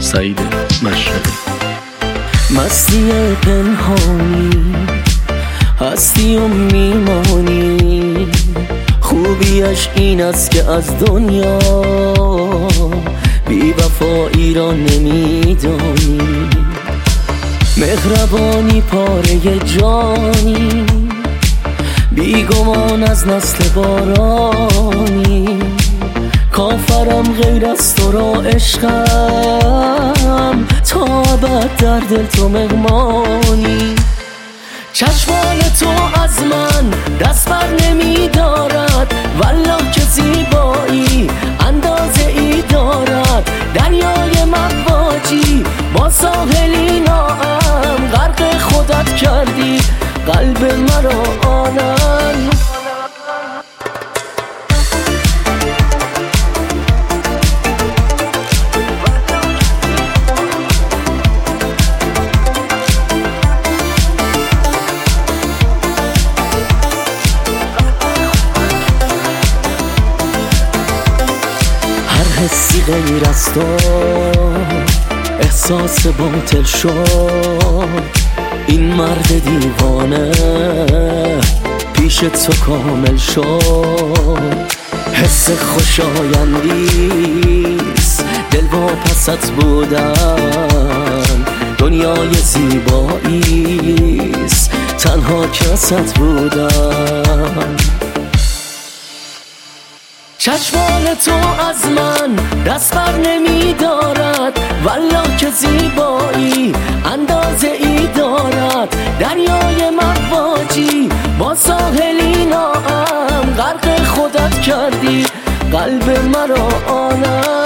سعید مشرقی. مستی پنهانی هستی و میمانی، خوبیش این است که از دنیا بی وفایی را نمیدانی. مهربانی پاره جانی، بیگمان از نسل بارانی. کافرم غیر از تو را عشقم، تا ابد در دل تو مهمانی. چشمان تو از من دست بر نمی دارد، والله که زیبایی اندازه ای دارد. دریای مواجی با ساحلی ناام، غرق خودت کردی قلب مرا آنن. حسی غیر از تو احساس باطل شد، این مرد دیوانه پیش تو کامل شد. حس خوشایندیست دل واپست بودن، دنیای زیباییست تنها کست بودن. چشمان تو از من دست بر نمی دارد، والله که زیبایی اندازه ای دارد. دریای مواجی با ساحلی ناام، غرق خودت کردی قلب مرا آنن.